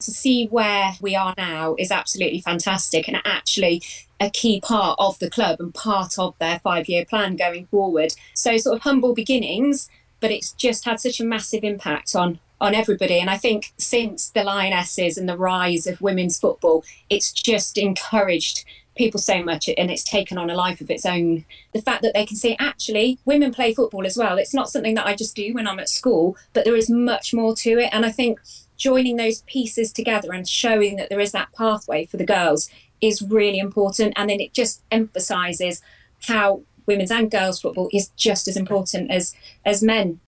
to see where we are now is absolutely fantastic, and actually a key part of the club and part of their 5-year plan going forward. So sort of humble beginnings, but it's just had such a massive impact on everybody. And I think since the Lionesses and the rise of women's football, it's just encouraged people so much, and it's taken on a life of its own. The fact that they can see actually women play football as well. It's not something that I just do when I'm at school, but there is much more to it. And I think joining those pieces together and showing that there is that pathway for the girls is really important. And then it just emphasises how women's and girls football is just as important as men